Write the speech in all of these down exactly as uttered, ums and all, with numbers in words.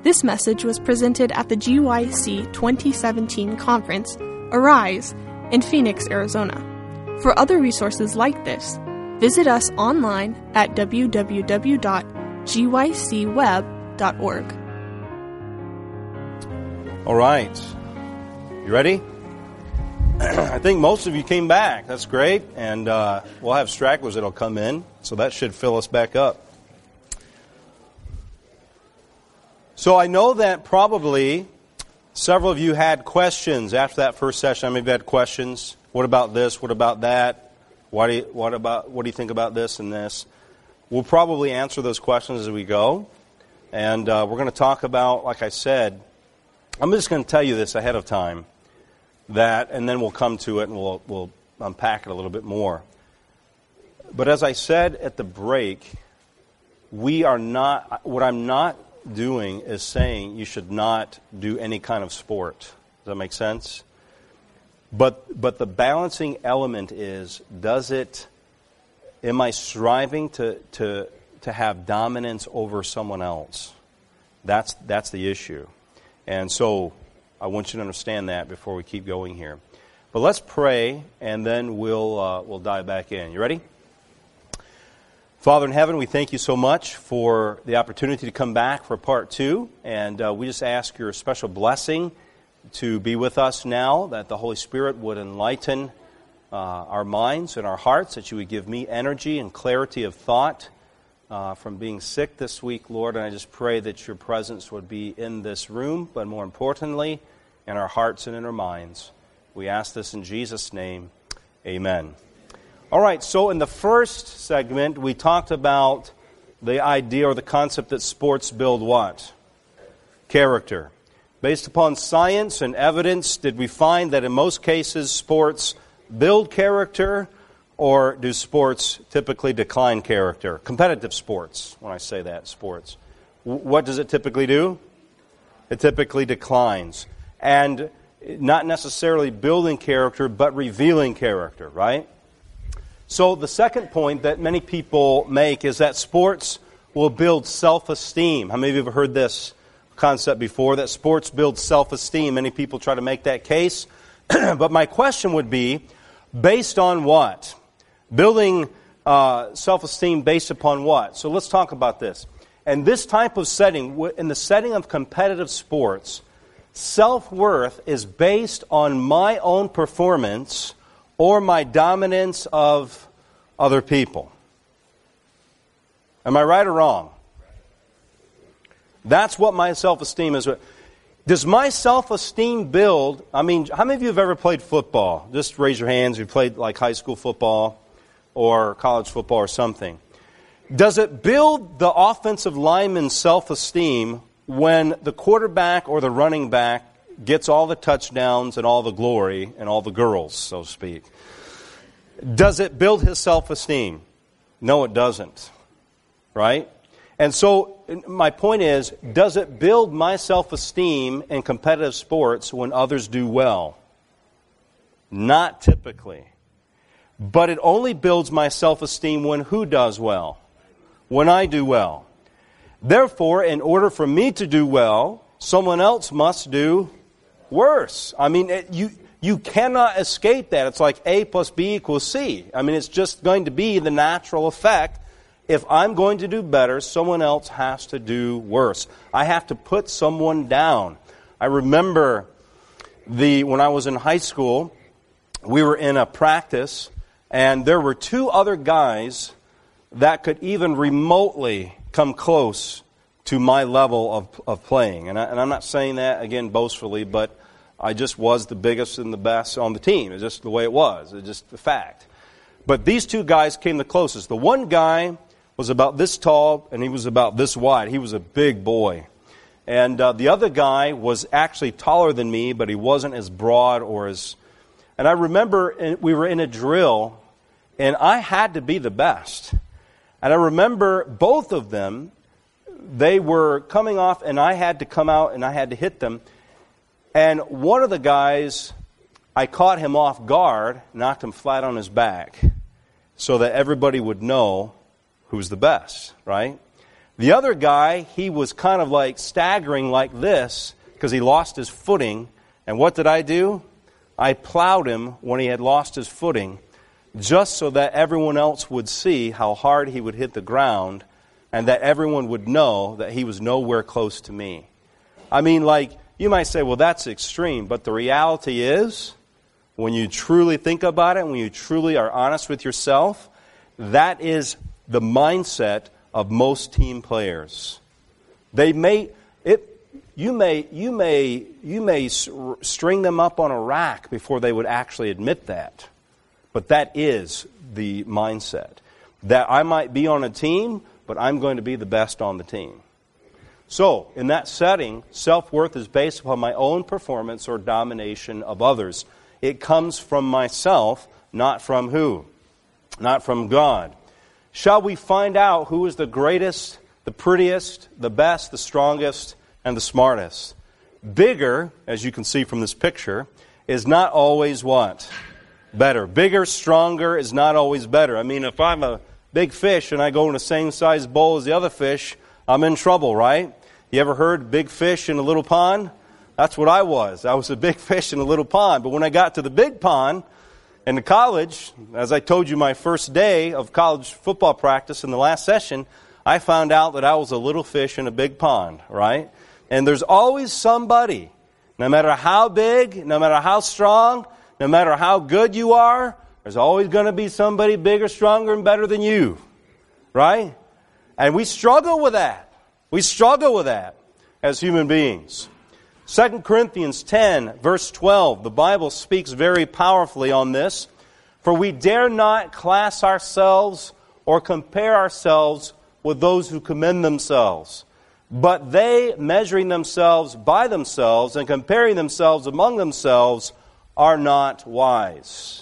This message was presented at the G Y C twenty seventeen conference, Arise, in Phoenix, Arizona. For other resources like this, visit us online at w w w dot g y c web dot org. All right. You ready? I think most of you came back. That's great. And uh, we'll have stragglers that'll come in, so that should fill us back up. So I know that probably several of you had questions after that first session. I mean, you've had questions. What about this? What about that? Why do you, what about? What do you think about this and this? We'll probably answer those questions as we go. And uh, we're going to talk about, like I said, I'm just going to tell you this ahead of time, that, and then we'll come to it and we'll we'll unpack it a little bit more. But as I said at the break, we are not, what I'm not doing is saying you should not do any kind of sport. Does that make sense? But but the balancing element is, does it, am I striving to to to have dominance over someone else? That's that's the issue. And so I want you to understand that before we keep going here. But let's pray, and then we'll uh, we'll dive back in. You ready? Father in heaven, we thank you so much for the opportunity to come back for part two. And uh, we just ask your special blessing to be with us now, that the Holy Spirit would enlighten uh, our minds and our hearts, that you would give me energy and clarity of thought uh, from being sick this week, Lord. And I just pray that your presence would be in this room, but more importantly, in our hearts and in our minds. We ask this in Jesus' name. Amen. All right, so in the first segment, we talked about the idea or the concept that sports build what? Character. Based upon science and evidence, did we find that in most cases sports build character, or do sports typically decline character? Competitive sports, when I say that, sports. What does it typically do? It typically declines. And not necessarily building character, but revealing character, right? So the second point that many people make is that sports will build self-esteem. How many of you have heard this concept before, that sports build self-esteem? Many people try to make that case. But my question would be, based on what? Building uh, self-esteem based upon what? So let's talk about this. And this type of setting, in the setting of competitive sports, self-worth is based on my own performance or my dominance of other people. Am I right or wrong? That's what my self-esteem is. Does my self-esteem build, I mean, how many of you have ever played football? Just raise your hands if you played like high school football or college football or something. Does it build the offensive lineman's self-esteem when the quarterback or the running back gets all the touchdowns and all the glory and all the girls, so to speak? Does it build his self-esteem? No, it doesn't. Right? And so my point is, does it build my self-esteem in competitive sports when others do well? Not typically. But it only builds my self-esteem when who does well? When I do well. Therefore, in order for me to do well, someone else must do worse. I mean, it, you you cannot escape that. It's like A plus B equals C. I mean, it's just going to be the natural effect. If I'm going to do better, someone else has to do worse. I have to put someone down. I remember the when I was in high school, we were in a practice, and there were two other guys that could even remotely come close to my level of, of playing. And, I, and I'm not saying that, again, boastfully, but I just was the biggest and the best on the team. It's just the way it was. It's just the fact. But these two guys came the closest. The one guy was about this tall, and he was about this wide. He was a big boy. And uh, the other guy was actually taller than me, but he wasn't as broad or as... And I remember we were in a drill, and I had to be the best. And I remember both of them, they were coming off, and I had to come out, and I had to hit them. And one of the guys, I caught him off guard, knocked him flat on his back, so that everybody would know who's the best, right? The other guy, he was kind of like staggering like this because he lost his footing. And what did I do? I plowed him when he had lost his footing, just so that everyone else would see how hard he would hit the ground and that everyone would know that he was nowhere close to me. I mean, like, you might say, well, that's extreme, but the reality is, when you truly think about it, when you truly are honest with yourself, that is the mindset of most team players. They may it you may you may you may string them up on a rack before they would actually admit that. But that is the mindset. That I might be on a team, but I'm going to be the best on the team. So, in that setting, self-worth is based upon my own performance or domination of others. It comes from myself, not from who? Not from God. Shall we find out who is the greatest, the prettiest, the best, the strongest, and the smartest? Bigger, as you can see from this picture, is not always what? Better. Bigger, stronger is not always better. I mean, if I'm a big fish and I go in the same size bowl as the other fish, I'm in trouble, right? You ever heard big fish in a little pond? That's what I was. I was a big fish in a little pond. But when I got to the big pond in the college, as I told you my first day of college football practice in the last session, I found out that I was a little fish in a big pond, right? And there's always somebody, no matter how big, no matter how strong, no matter how good you are, there's always going to be somebody bigger, stronger, and better than you, right? And we struggle with that. We struggle with that as human beings. Second Corinthians ten, verse twelve, the Bible speaks very powerfully on this. For we dare not class ourselves or compare ourselves with those who commend themselves. But they, measuring themselves by themselves and comparing themselves among themselves, are not wise.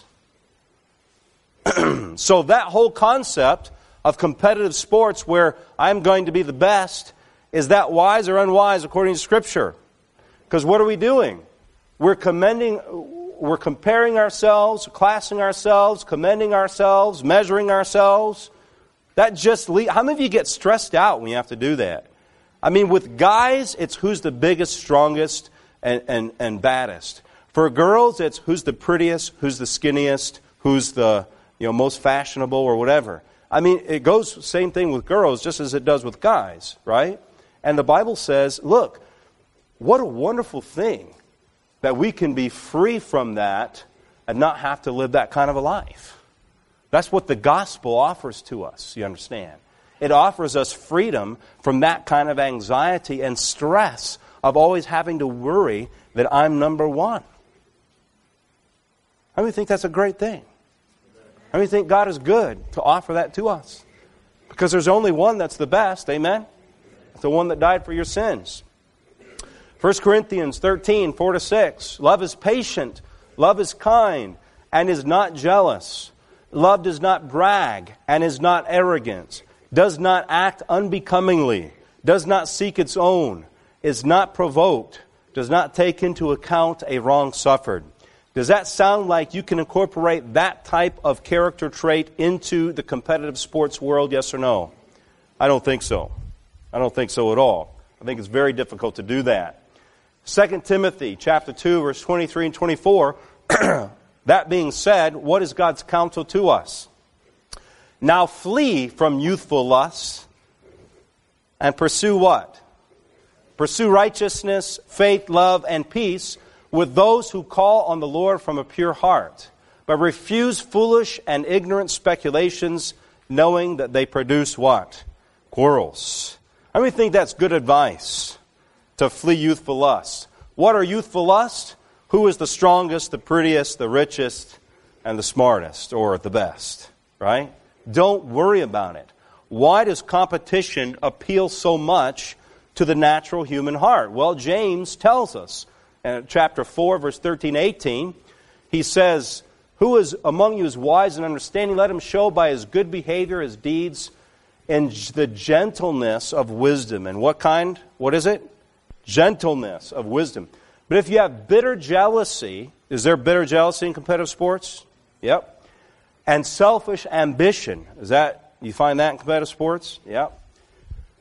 So that whole concept of competitive sports where I'm going to be the best, is that wise or unwise according to Scripture? Because what are we doing? We're commending, we're comparing ourselves, classing ourselves, commending ourselves, measuring ourselves. That just le- how many of you get stressed out when you have to do that? I mean, with guys, it's who's the biggest, strongest, and, and, and baddest. For girls, it's who's the prettiest, who's the skinniest, who's the you know most fashionable or whatever. I mean, it goes same thing with girls just as it does with guys, right? And the Bible says, look, what a wonderful thing that we can be free from that and not have to live that kind of a life. That's what the gospel offers to us, you understand? It offers us freedom from that kind of anxiety and stress of always having to worry that I'm number one. How many think that's a great thing? How many think God is good to offer that to us? Because there's only one that's the best, amen? It's the one that died for your sins. First Corinthians thirteen, four to six. Love is patient, love is kind, and is not jealous. Love does not brag, and is not arrogant, does not act unbecomingly, does not seek its own, is not provoked, does not take into account a wrong suffered. Does that sound like you can incorporate that type of character trait into the competitive sports world, yes or no? I don't think so. I don't think so at all. I think it's very difficult to do that. Second Timothy chapter two, verse twenty-three and twenty-four, that being said, what is God's counsel to us? Now flee from youthful lusts and pursue what? Pursue righteousness, faith, love, and peace with those who call on the Lord from a pure heart, but refuse foolish and ignorant speculations, knowing that they produce what? Quarrels. How many think that's good advice to flee youthful lusts? What are youthful lusts? Who is the strongest, the prettiest, the richest, and the smartest, or the best, right? Don't worry about it. Why does competition appeal so much to the natural human heart? Well, James tells us in chapter four, verse thirteen, eighteen, he says, who is among you is wise and understanding? Let him show by his good behavior, his deeds, and the gentleness of wisdom. And what kind? What is it? Gentleness of wisdom. But if you have bitter jealousy, is there bitter jealousy in competitive sports? Yep. And selfish ambition, is that, you find that in competitive sports? Yep.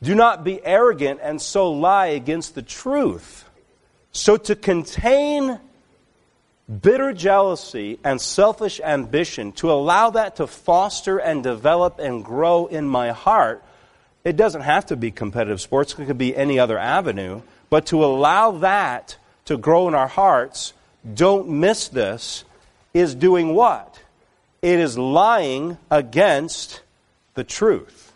Do not be arrogant and so lie against the truth. So to contain bitter jealousy and selfish ambition, to allow that to foster and develop and grow in my heart, it doesn't have to be competitive sports. It could be any other avenue. But to allow that to grow in our hearts, don't miss this, is doing what? It is lying against the truth.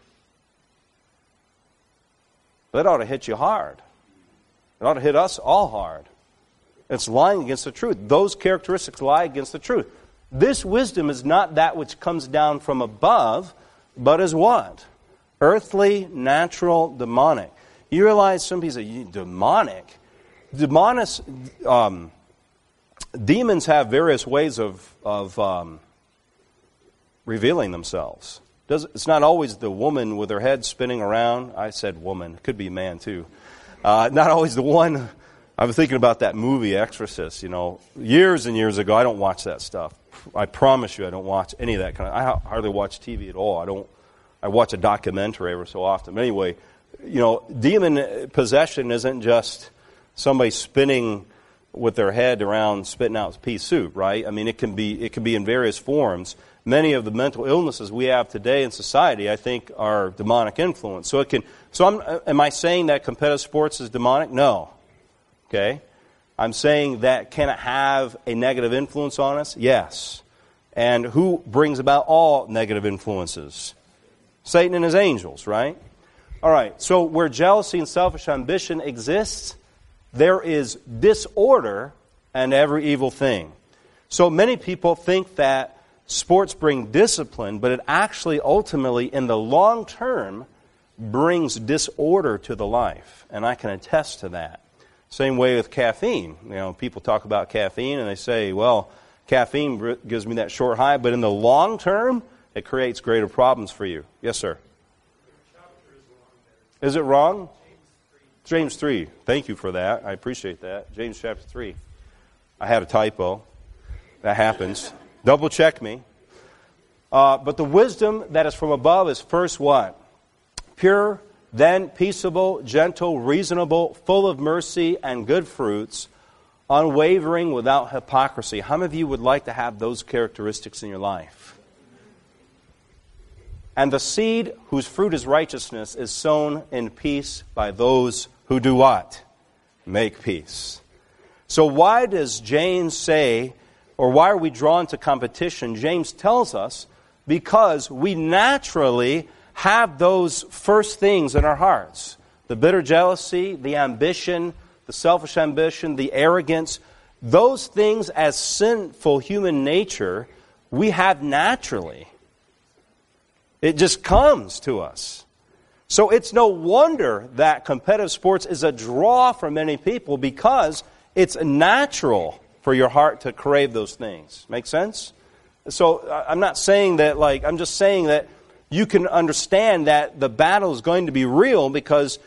That ought to hit you hard. It ought to hit us all hard. It's lying against the truth. Those characteristics lie against the truth. This wisdom is not that which comes down from above, but is what? Earthly, natural, demonic. You realize some people say, demonic? Demonic, um, demons have various ways of, of um, revealing themselves. Does, it's not always the woman with her head spinning around. I said woman. It could be man, too. Uh, not always the one. I was thinking about that movie, Exorcist, you know, years and years ago. I don't watch that stuff. I promise you I don't watch any of that kind of... I hardly watch T V at all. I don't... I watch a documentary every so often. But anyway, you know, demon possession isn't just somebody spinning with their head around spitting out pea soup, right? I mean, it can be it can be in various forms. Many of the mental illnesses we have today in society, I think, are demonic influence. So it can. So I'm, am I saying that competitive sports is demonic? No. Okay. I'm saying that can it have a negative influence on us? Yes. And who brings about all negative influences? Satan and his angels, right? All right, so where jealousy and selfish ambition exists, there is disorder and every evil thing. So many people think that sports bring discipline, but it actually ultimately, in the long term, brings disorder to the life. And I can attest to that. Same way with caffeine. You know, people talk about caffeine and they say, well, caffeine gives me that short high, but in the long term, it creates greater problems for you. Yes, sir? Is it wrong? James three. Thank you for that. I appreciate that. James chapter three. I had a typo. That happens. Double check me. Uh, but the wisdom that is from above is first what? Pure, then peaceable, gentle, reasonable, full of mercy and good fruits, unwavering, without hypocrisy. How many of you would like to have those characteristics in your life? And the seed whose fruit is righteousness is sown in peace by those who do what? Make peace. So why does James say, or why are we drawn to competition? James tells us because we naturally have those first things in our hearts. The bitter jealousy, the ambition, the selfish ambition, the arrogance. Those things as sinful human nature we have naturally. It just comes to us. So it's no wonder that competitive sports is a draw for many people because it's natural for your heart to crave those things. Make sense? So I'm not saying that, like, I'm just saying that you can understand that the battle is going to be real because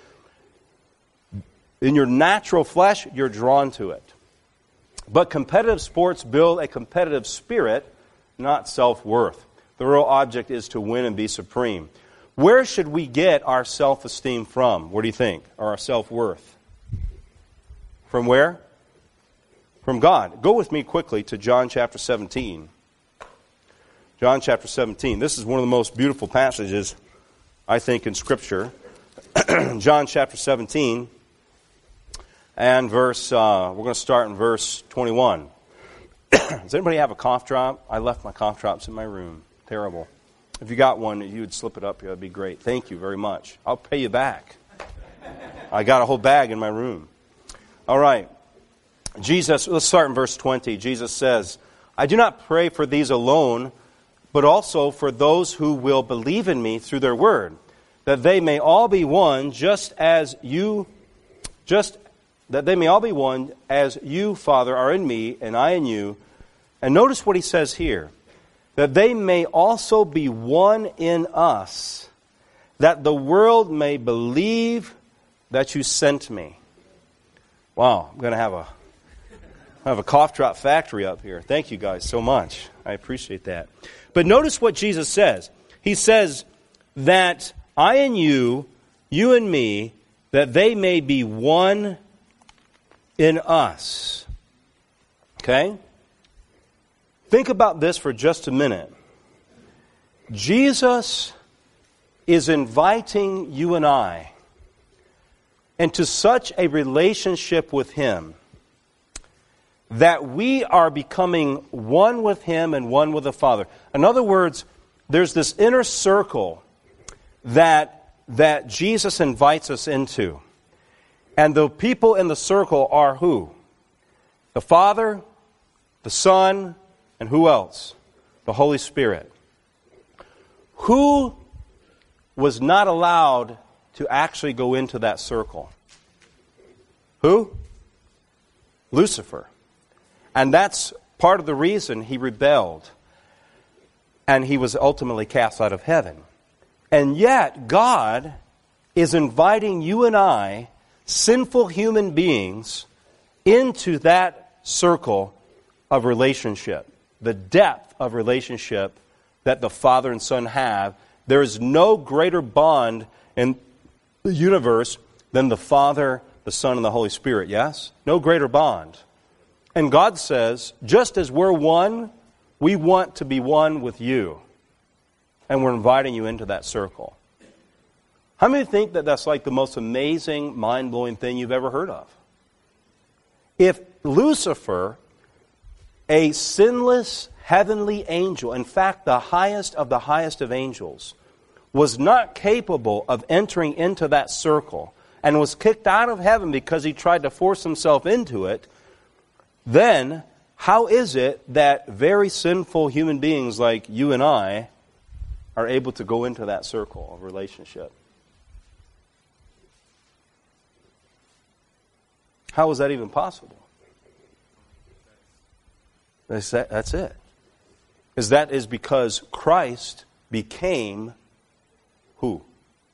in your natural flesh, you're drawn to it. But competitive sports build a competitive spirit, not self-worth. The real object is to win and be supreme. Where should we get our self-esteem from? What do you think? Or our self-worth? From where? From God. Go with me quickly to John chapter seventeen. John chapter seventeen. This is one of the most beautiful passages, I think, in Scripture. John chapter seventeen and verse, uh, we're going to start in verse twenty-one. Does anybody have a cough drop? I left my cough drops in my room. Terrible. If you got one, you would slip it up here. That'd be great. Thank you very much. I'll pay you back. I got a whole bag in my room. All right. Jesus, let's start in verse twenty. Jesus says, I do not pray for these alone, but also for those who will believe in me through their word, that they may all be one, just as you, just that they may all be one, as you, Father, are in me, and I in you. And notice what he says here. That they may also be one in us, that the world may believe that you sent me. Wow, I'm going to have a have a cough drop factory up here. Thank you guys so much. I appreciate that. But notice what Jesus says. He says that I in you you and me, that they may be one in us. Okay? Think about this for just a minute. Jesus is inviting you and I into such a relationship with Him that we are becoming one with Him and one with the Father. In other words, there's this inner circle that, that Jesus invites us into. And the people in the circle are who? The Father, the Son, and who else? The Holy Spirit. Who was not allowed to actually go into that circle? Who? Lucifer. And that's part of the reason he rebelled. And he was ultimately cast out of heaven. And yet, God is inviting you and I, sinful human beings, into that circle of relationship. The depth of relationship that the Father and Son have. There is no greater bond in the universe than the Father, the Son, and the Holy Spirit, yes? No greater bond. And God says, just as we're one, we want to be one with you. And we're inviting you into that circle. How many think that that's like the most amazing, mind-blowing thing you've ever heard of? If Lucifer, a sinless heavenly angel, in fact, the highest of the highest of angels, was not capable of entering into that circle and was kicked out of heaven because he tried to force himself into it, then how is it that very sinful human beings like you and I are able to go into that circle of relationship? How is that even possible? That's it. Is that is because Christ became who?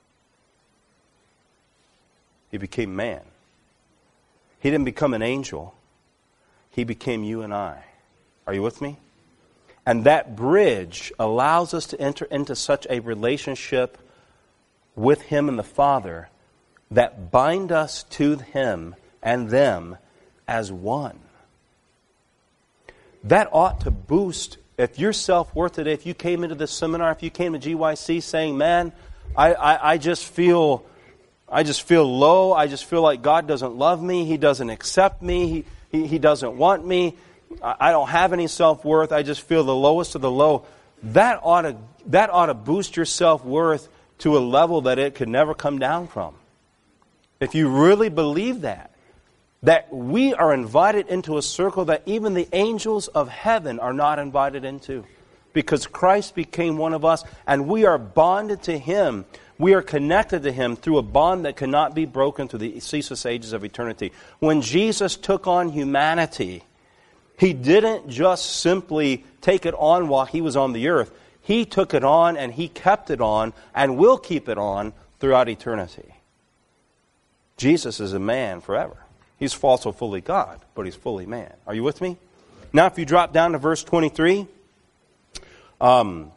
He became man. He didn't become an angel. He became you and I. Are you with me? And that bridge allows us to enter into such a relationship with Him and the Father that bind us to Him and them as one. That ought to boost, if your self-worth today, if you came into this seminar, if you came to G Y C saying, man, I, I, I just feel I just feel low, I just feel like God doesn't love me, He doesn't accept me, He He, he doesn't want me. I don't have any self-worth. I just feel the lowest of the low. That ought to, that ought to boost your self-worth to a level that it could never come down from. If you really believe that, that we are invited into a circle that even the angels of heaven are not invited into. Because Christ became one of us and we are bonded to Him. We are connected to Him through a bond that cannot be broken through the ceaseless ages of eternity. When Jesus took on humanity, He didn't just simply take it on while He was on the earth. He took it on and He kept it on and will keep it on throughout eternity. Jesus is a man forever. He's also fully God, but He's fully man. Are you with me? Now if you drop down to verse twenty-three, um...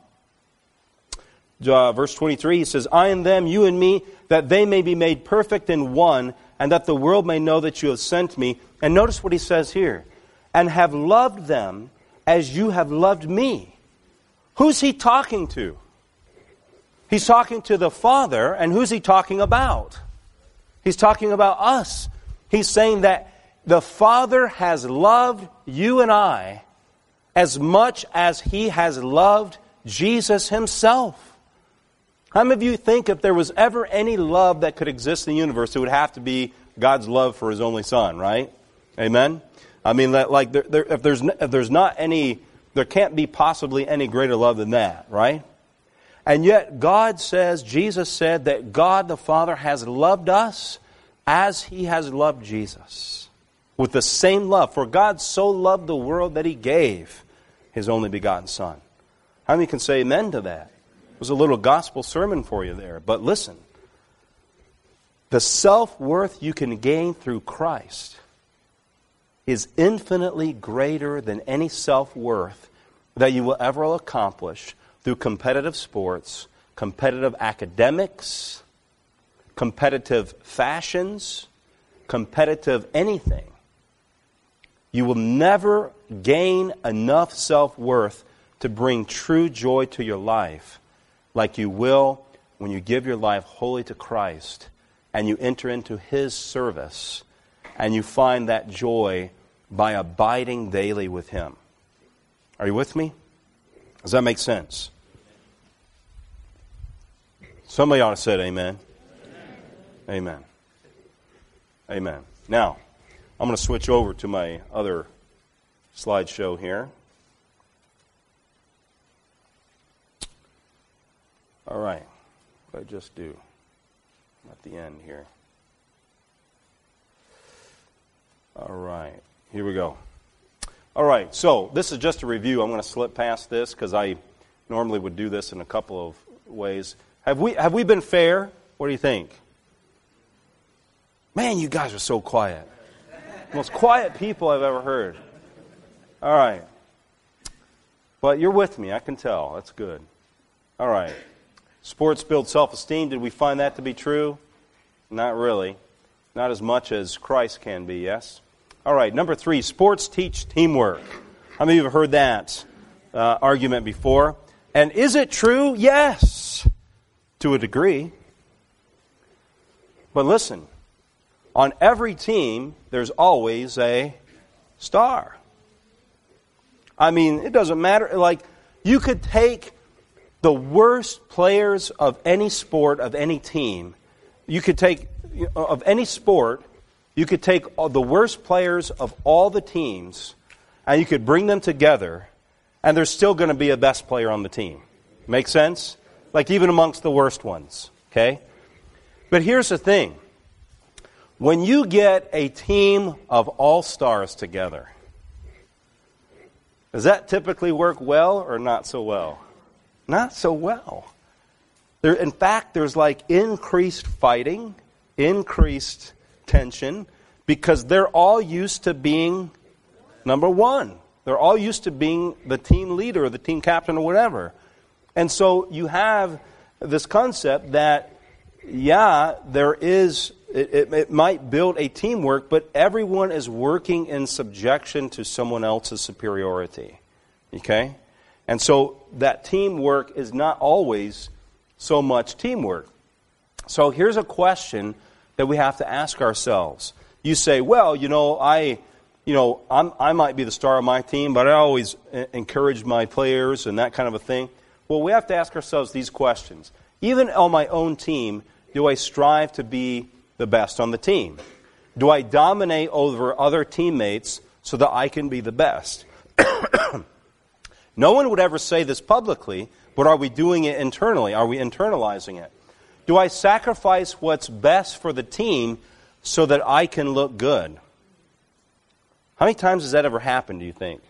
Uh, verse twenty-three, he says, I and them, you and me, that they may be made perfect in one, and that the world may know that you have sent me. And notice what he says here. And have loved them as you have loved me. Who's he talking to? He's talking to the Father, and who's he talking about? He's talking about us. He's saying that the Father has loved you and I as much as He has loved Jesus Himself. How many of you think if there was ever any love that could exist in the universe, it would have to be God's love for His only Son, right? Amen? I mean, like, there, there, if there's if there's not any, there can't be possibly any greater love than that, right? And yet God says, Jesus said that God the Father has loved us as He has loved Jesus. With the same love. For God so loved the world that He gave His only begotten Son. How many can say amen to that? It was a little gospel sermon for you there. But listen, the self-worth you can gain through Christ is infinitely greater than any self-worth that you will ever accomplish through competitive sports, competitive academics, competitive fashions, competitive anything, you will never gain enough self-worth to bring true joy to your life like you will when you give your life wholly to Christ and you enter into His service and you find that joy by abiding daily with Him. Are you with me? Does that make sense? Somebody ought to say amen. Amen. Amen. Now, I'm going to switch over to my other slideshow here. All right. What did I just do? I'm at the end here. All right. Here we go. All right. So this is just a review. I'm going to slip past this because I normally would do this in a couple of ways. Have we have we been fair? What do you think? Man, you guys are so quiet. Most quiet people I've ever heard. All right. But you're with me, I can tell. That's good. All right. Sports build self-esteem. Did we find that to be true? Not really. Not as much as Christ can be, yes? All right, number three, sports teach teamwork. How many of you have heard that uh, argument before? And is it true? Yes, to a degree. But listen, on every team, there's always a star. I mean, it doesn't matter. Like, you could take the worst players of any sport, of any team. You could take, of any sport, you could take the worst players of all the teams, and you could bring them together, and there's still going to be a best player on the team. Make sense? Like, even amongst the worst ones. Okay? But here's the thing. When you get a team of all-stars together, does that typically work well or not so well? Not so well. There, in fact, there's like increased fighting, increased tension, because they're all used to being number one. They're all used to being the team leader or the team captain or whatever. And so you have this concept that, yeah, there is, it, it, it might build a teamwork, but everyone is working in subjection to someone else's superiority. Okay? And so that teamwork is not always so much teamwork. So here's a question that we have to ask ourselves. You say, well, you know, I, you know, I'm, I might be the star of my team, but I always encourage my players and that kind of a thing. Well, we have to ask ourselves these questions. Even on my own team, do I strive to be the best on the team? Do I dominate over other teammates so that I can be the best? No one would ever say this publicly, but are we doing it internally? Are we internalizing it? Do I sacrifice what's best for the team so that I can look good? How many times has that ever happened, do you think?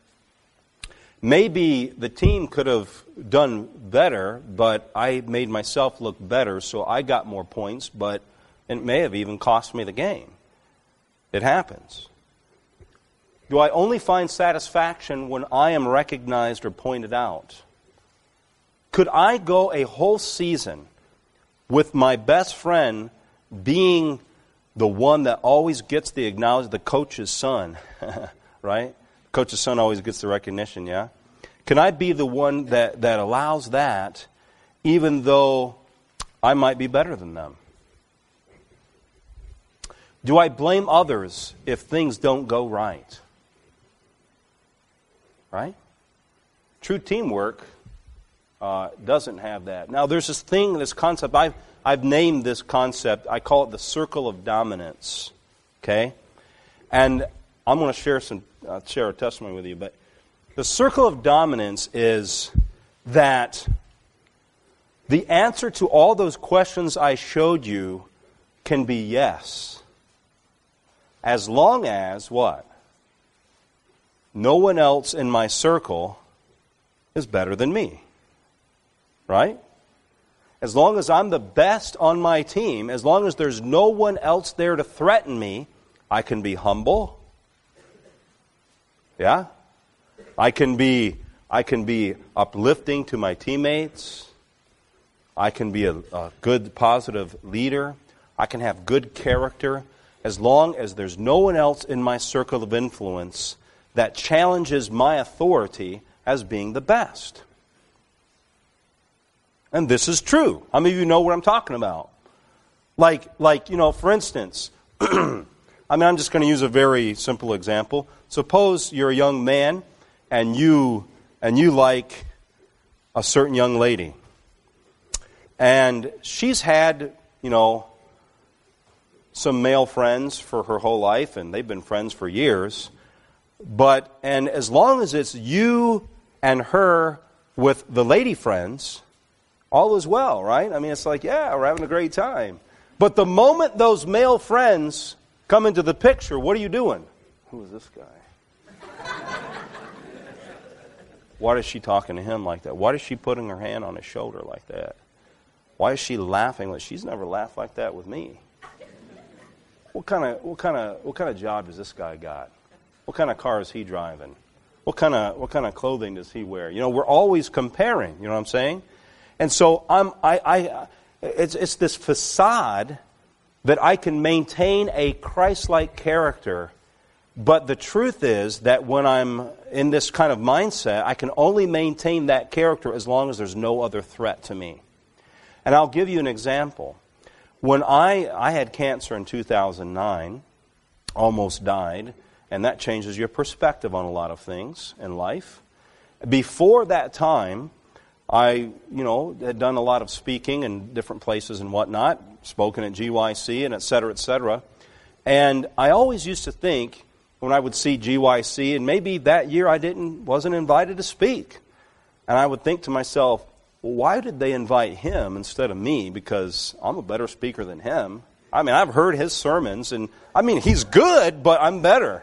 Maybe the team could have done better, but I made myself look better, so I got more points, but it may have even cost me the game. It happens. Do I only find satisfaction when I am recognized or pointed out? Could I go a whole season with my best friend being the one that always gets the acknowledgement, the coach's son, right? Coach's son always gets the recognition, yeah? Can I be the one that, that allows that even though I might be better than them? Do I blame others if things don't go right? Right? True teamwork uh, doesn't have that. Now, there's this thing, this concept, I've, I've named this concept, I call it the circle of dominance. Okay? And I'm going to share some, uh, share a testimony with you, but the circle of dominance is that the answer to all those questions I showed you can be yes. As long as, what? No one else in my circle is better than me. Right? As long as I'm the best on my team, as long as there's no one else there to threaten me, I can be humble. Yeah? I can be I can be uplifting to my teammates. I can be a, a good, positive leader. I can have good character as long as there's no one else in my circle of influence that challenges my authority as being the best. And this is true. How many of you know what I'm talking about? Like, like you know, for instance, I mean, I'm just going to use a very simple example. Suppose you're a young man and you and you like a certain young lady. And she's had, you know, some male friends for her whole life, and they've been friends for years. But, and as long as it's you and her with the lady friends, all is well, right? I mean, it's like, yeah, we're having a great time. But the moment those male friends come into the picture, what are you doing? Who is this guy? Why is she talking to him like that? Why is she putting her hand on his shoulder like that? Why is she laughing? She's never laughed like that with me. What kind of what kind of what kind of job does this guy got? What kind of car is he driving? What kind of what kind of clothing does he wear? You know, we're always comparing. You know what I'm saying? And so I'm I I it's it's this facade that I can maintain a Christ-like character, but the truth is that when I'm in this kind of mindset, I can only maintain that character as long as there's no other threat to me. And I'll give you an example. When I, I had cancer in two thousand nine, almost died, and that changes your perspective on a lot of things in life. Before that time, I, you know, had done a lot of speaking in different places and whatnot, spoken at G Y C and et cetera, et cetera. And I always used to think when I would see G Y C, and maybe that year I didn't wasn't invited to speak, and I would think to myself, well, why did they invite him instead of me? Because I'm a better speaker than him. I mean, I've heard his sermons, and I mean, he's good, but I'm better.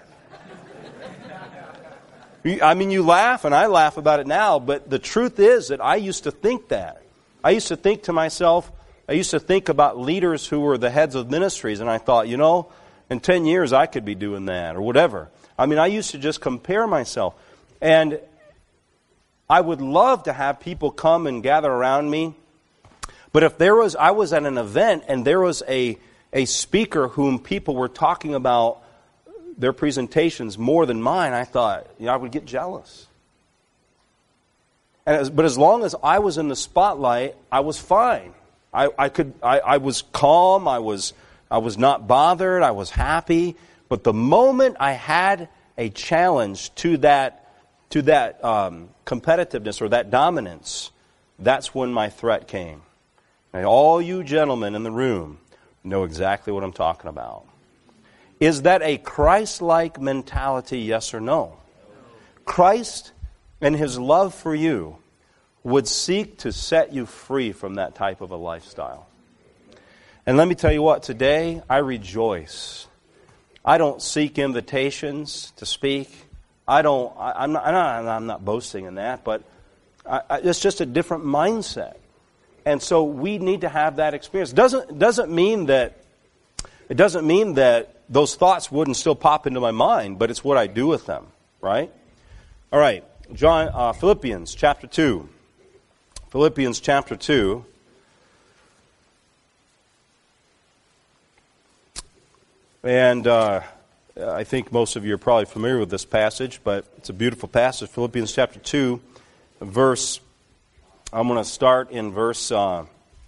I mean, you laugh, and I laugh about it now, but the truth is that I used to think that. I used to think to myself, I used to think about leaders who were the heads of ministries, and I thought, you know, in ten years I could be doing that, or whatever. I mean, I used to just compare myself. And I would love to have people come and gather around me. But if there was, I was at an event and there was a, a speaker whom people were talking about their presentations more than mine, I thought, you know, I would get jealous. And as, but as long as I was in the spotlight, I was fine. I, I could, I, I was calm. I was, I was not bothered. I was happy. But the moment I had a challenge to that, to that um, competitiveness or that dominance, that's when my threat came. Now, all you gentlemen in the room know exactly what I'm talking about. Is that a Christ-like mentality, yes or no? Christ, in His love for you, would seek to set you free from that type of a lifestyle. And let me tell you what, today I rejoice. I don't seek invitations to speak. I don't, I, I'm, not, I'm, not, I'm not boasting in that, but I, I, it's just a different mindset. And so we need to have that experience. Doesn't doesn't mean that it doesn't mean that those thoughts wouldn't still pop into my mind, but it's what I do with them, right? All right, John, uh, Philippians chapter two. Philippians chapter two. And uh, I think most of you are probably familiar with this passage, but it's a beautiful passage. Philippians chapter two, verse, I'm going to start in verse uh,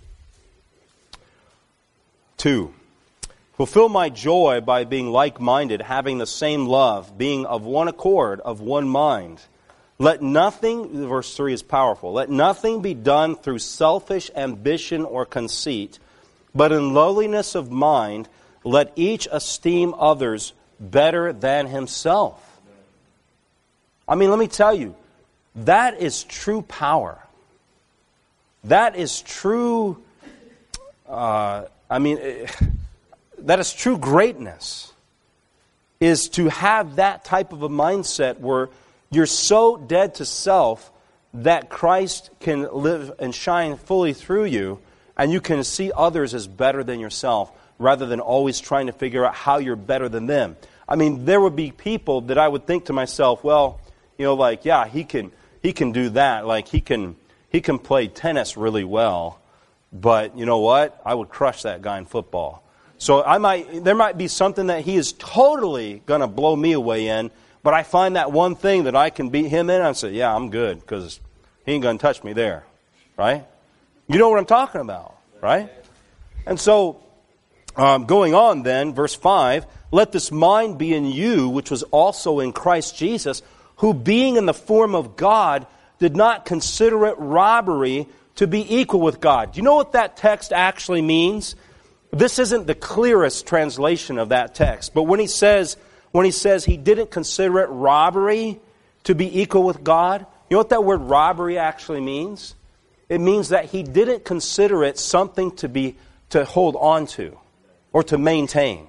two. Fulfill my joy by being like-minded, having the same love, being of one accord, of one mind. Let nothing, verse three is powerful, let nothing be done through selfish ambition or conceit, but in lowliness of mind, let each esteem others better than himself. I mean, let me tell you, that is true power. That is true, uh, I mean, that is true greatness, is to have that type of a mindset where you're so dead to self that Christ can live and shine fully through you, and you can see others as better than yourself, rather than always trying to figure out how you're better than them. I mean, there would be people that I would think to myself, well, you know, like, yeah, he can he can do that. Like, he can he can play tennis really well. but you know what? I would crush that guy in football. So I might, there might be something that he is totally going to blow me away in, but I find that one thing that I can beat him in, and I say, yeah, I'm good, because he ain't going to touch me there, right? You know what I'm talking about, right? And so, um, going on then, verse five, let this mind be in you, which was also in Christ Jesus, who being in the form of God, did not consider it robbery to be equal with God. Do you know what that text actually means? This isn't the clearest translation of that text, but when he says, when he says he didn't consider it robbery to be equal with God, you know what that word robbery actually means? It means that he didn't consider it something to be to hold on to or to maintain.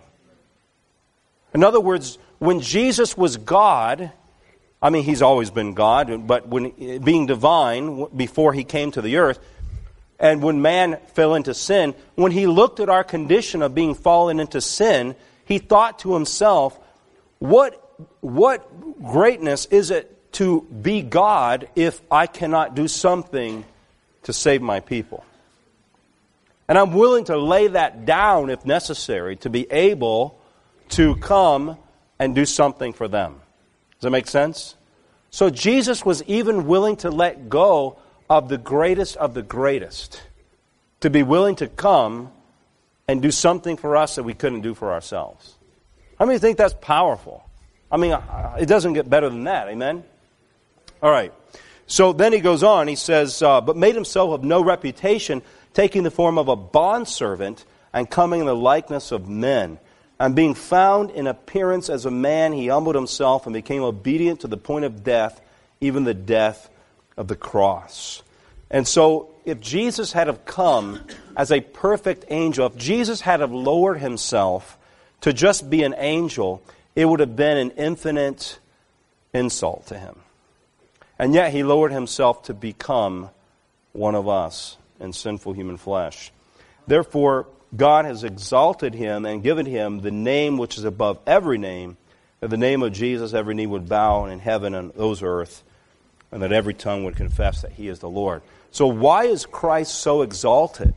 In other words, when Jesus was God, I mean, he's always been God, but when being divine before he came to the earth, and when man fell into sin, when he looked at our condition of being fallen into sin, he thought to himself, what, what greatness is it to be God if I cannot do something to save my people? And I'm willing to lay that down if necessary to be able to come and do something for them. Does that make sense? So Jesus was even willing to let go of the greatest of the greatest, to be willing to come and do something for us that we couldn't do for ourselves. How many think that's powerful? I mean, it doesn't get better than that, amen? All right. So then he goes on, he says, uh, but made himself of no reputation, taking the form of a bondservant and coming in the likeness of men. And being found in appearance as a man, he humbled himself and became obedient to the point of death, even the death of the cross. And so, if Jesus had have come as a perfect angel, if Jesus had have lowered himself to just be an angel, it would have been an infinite insult to him. And yet he lowered himself to become one of us in sinful human flesh. Therefore, God has exalted him and given him the name which is above every name, that the name of Jesus every knee would bow in heaven and those earth, and that every tongue would confess that he is the Lord. So why is Christ so exalted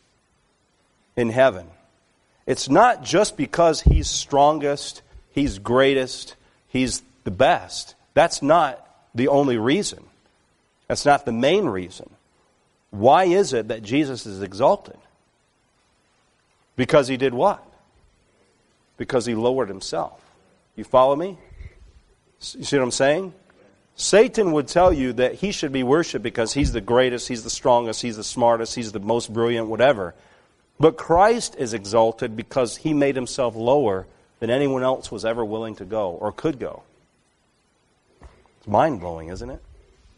in heaven? It's not just because he's strongest, he's greatest, he's the best. That's not the only reason. That's not the main reason. Why is it that Jesus is exalted? Because he did what? Because he lowered himself. You follow me? You see what I'm saying? Satan would tell you that he should be worshipped because he's the greatest, he's the strongest, he's the smartest, he's the most brilliant, whatever. But Christ is exalted because he made himself lower than anyone else was ever willing to go or could go. It's mind-blowing, isn't it?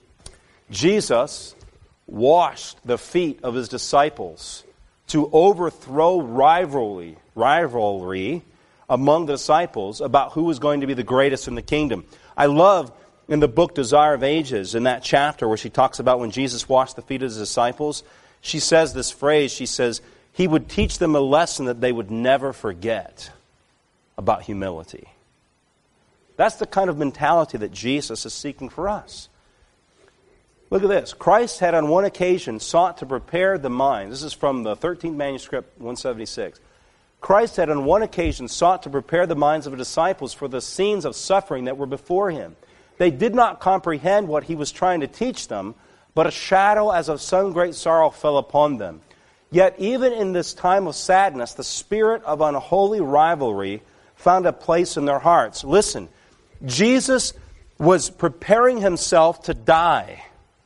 Jesus washed the feet of his disciples to overthrow rivalry, rivalry among the disciples about who was going to be the greatest in the kingdom. I love in the book Desire of Ages, in that chapter where she talks about when Jesus washed the feet of his disciples, she says this phrase, she says, he would teach them a lesson that they would never forget about humility. That's the kind of mentality that Jesus is seeking for us. Look at this. Christ had on one occasion sought to prepare the minds. This is from the thirteenth manuscript, one seventy-six. Christ had on one occasion sought to prepare the minds of the disciples for the scenes of suffering that were before him. They did not comprehend what he was trying to teach them, but a shadow as of some great sorrow fell upon them. Yet even in this time of sadness, the spirit of unholy rivalry found a place in their hearts. Listen, Jesus was preparing himself to die.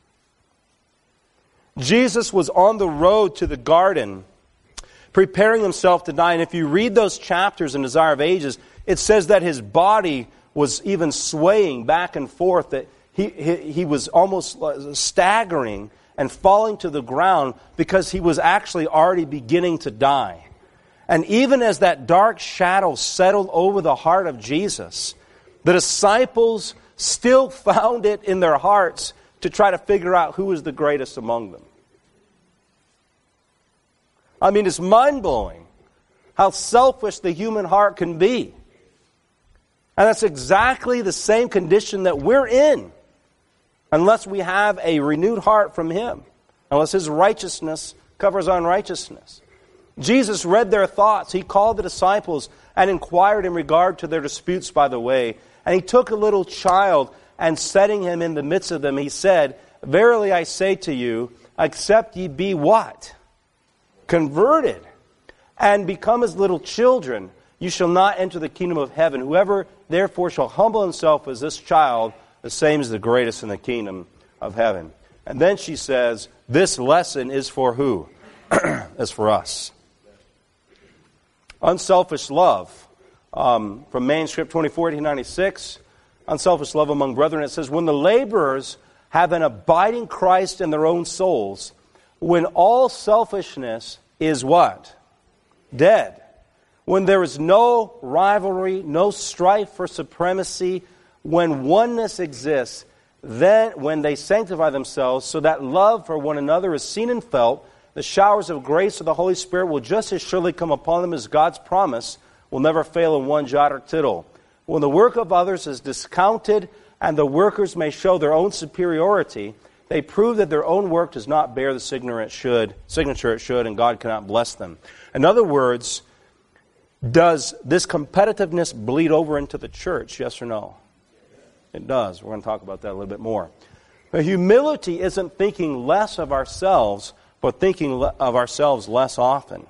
Jesus was on the road to the garden, preparing himself to die. And if you read those chapters in Desire of Ages, it says that his body was even swaying back and forth, that he, he, he was almost staggering and falling to the ground because he was actually already beginning to die. And even as that dark shadow settled over the heart of Jesus, the disciples still found it in their hearts to try to figure out who was the greatest among them. I mean, it's mind-blowing how selfish the human heart can be. And that's exactly the same condition that we're in, unless we have a renewed heart from him, unless his righteousness covers unrighteousness. Jesus read their thoughts. He called the disciples and inquired in regard to their disputes by the way. And he took a little child and setting him in the midst of them, he said, Verily I say to you, except ye be what? Converted, and become as little children, you shall not enter the kingdom of heaven. Whoever therefore shall humble himself as this child, the same is the greatest in the kingdom of heaven. And then she says, this lesson is for who? It's for us. Unselfish love. Um, from Manuscript twenty-four, eighteen ninety-six. Unselfish love among brethren. It says, when the laborers have an abiding Christ in their own souls, when all selfishness is what? Dead. When there is no rivalry, no strife for supremacy, when oneness exists, then when they sanctify themselves so that love for one another is seen and felt, the showers of grace of the Holy Spirit will just as surely come upon them as God's promise will never fail in one jot or tittle. When the work of others is discounted and the workers may show their own superiority, they prove that their own work does not bear the signature it should, signature it should, and God cannot bless them. In other words, does this competitiveness bleed over into the church? Yes or no? It does. We're going to talk about that a little bit more. But humility isn't thinking less of ourselves, but thinking of ourselves less often.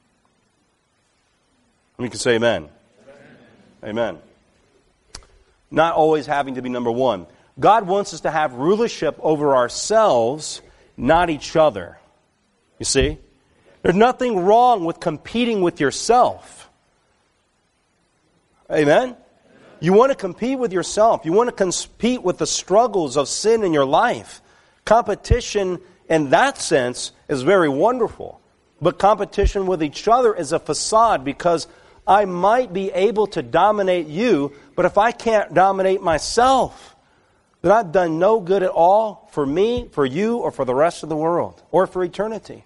We can say amen. Amen. Amen. Not always having to be number one. God wants us to have rulership over ourselves, not each other. You see? There's nothing wrong with competing with yourself. Amen? You want to compete with yourself. You want to compete with the struggles of sin in your life. Competition in that sense is very wonderful. But competition with each other is a facade, because I might be able to dominate you, but if I can't dominate myself, then I've done no good at all for me, for you, or for the rest of the world, or for eternity.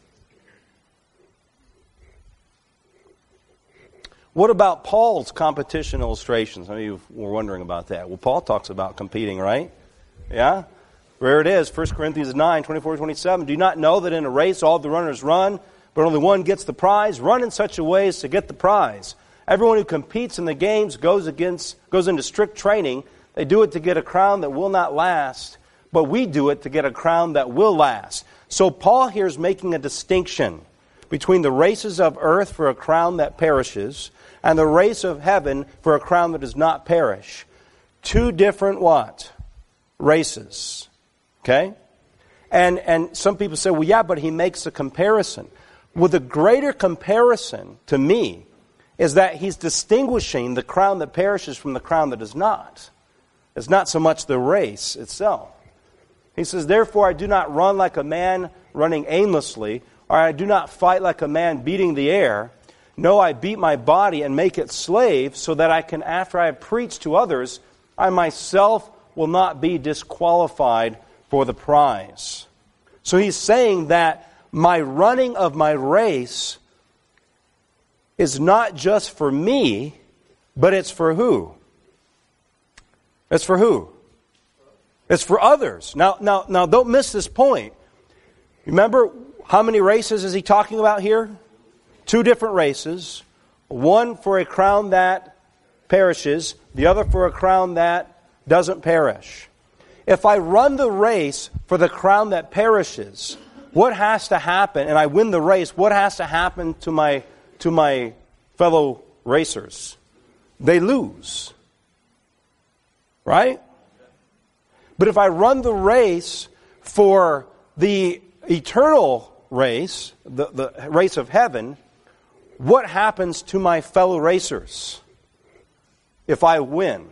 What about Paul's competition illustrations? Some of you were wondering about that. Well, Paul talks about competing, right? Yeah? There it is, First Corinthians nine, twenty-four to twenty-seven. Do you not know that in a race all the runners run, but only one gets the prize? Run in such a way as to get the prize. Everyone who competes in the games goes against goes into strict training. They do it to get a crown that will not last, but we do it to get a crown that will last. So Paul here is making a distinction between the races of earth for a crown that perishes and the race of heaven for a crown that does not perish. Two different what? Races. Okay? And and some people say, well, yeah, but he makes a comparison. Well, the greater comparison to me is that he's distinguishing the crown that perishes from the crown that does not. It's not so much the race itself. He says, therefore I do not run like a man running aimlessly, or I do not fight like a man beating the air. No, I beat my body and make it slave, so that I can, after I have preached to others, I myself will not be disqualified for the prize. So he's saying that my running of my race is not just for me, but it's for who? It's for who? It's for others. Now, now, now, don't miss this point. Remember, how many races is he talking about here? Two different races. One for a crown that perishes, the other for a crown that doesn't perish. If I run the race for the crown that perishes, what has to happen, and I win the race, what has to happen to my to my fellow racers? They lose. Right? But if I run the race for the eternal race, the, the race of heaven, what happens to my fellow racers if I win?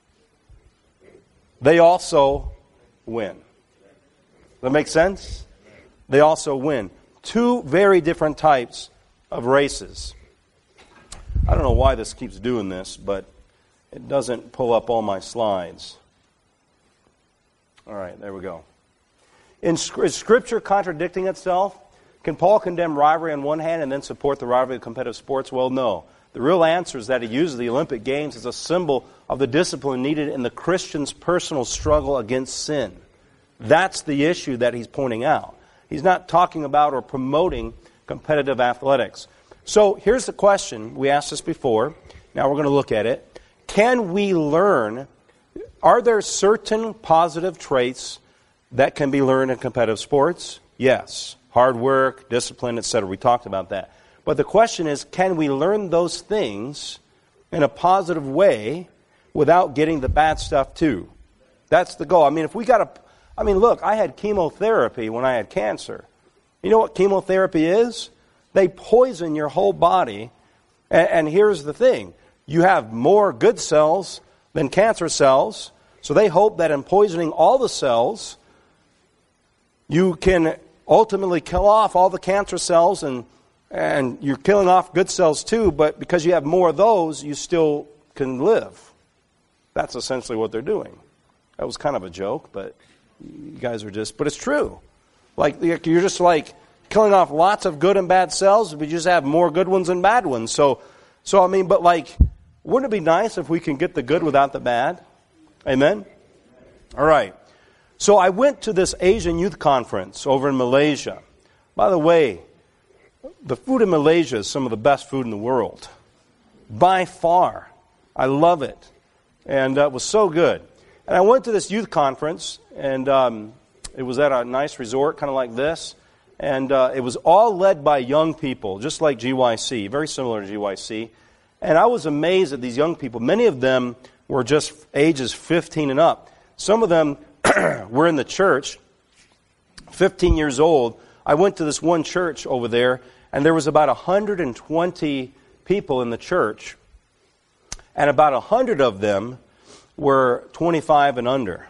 They also win. Does that make sense? They also win. Two very different types of races. I don't know why this keeps doing this, but it doesn't pull up all my slides. All right, there we go. In is Scripture contradicting itself? Can Paul condemn rivalry on one hand and then support the rivalry of competitive sports? Well, no. The real answer is that he uses the Olympic Games as a symbol of the discipline needed in the Christian's personal struggle against sin. That's the issue that he's pointing out. He's not talking about or promoting competitive athletics. So here's the question. We asked this before. Now we're going to look at it. Can we learn, are there certain positive traits that can be learned in competitive sports? Yes. Hard work, discipline, et cetera. We talked about that. But the question is, can we learn those things in a positive way without getting the bad stuff too? That's the goal. I mean, if we got to, I mean, look, I had chemotherapy when I had cancer. You know what chemotherapy is? They poison your whole body. And, and here's the thing. You have more good cells than cancer cells. So they hope that in poisoning all the cells, you can ultimately kill off all the cancer cells, and and you're killing off good cells too, but because you have more of those, you still can live. That's essentially what they're doing. That was kind of a joke, but you guys are just, but it's true. Like, you're just like killing off lots of good and bad cells, but you just have more good ones and bad ones. So, so I mean, but like, wouldn't it be nice if we can get the good without the bad? Amen? All right. So I went to this Asian Youth Conference over in Malaysia. By the way, the food in Malaysia is some of the best food in the world. By far. I love it. And uh, it was so good. And I went to this youth conference, and um, it was at a nice resort, kind of like this. And uh, it was all led by young people, just like G Y C, very similar to G Y C. And I was amazed at these young people. Many of them were just ages fifteen and up. Some of them were in the church, fifteen years old. I went to this one church over there, and there was about one hundred twenty people in the church, and about one hundred of them were twenty-five and under.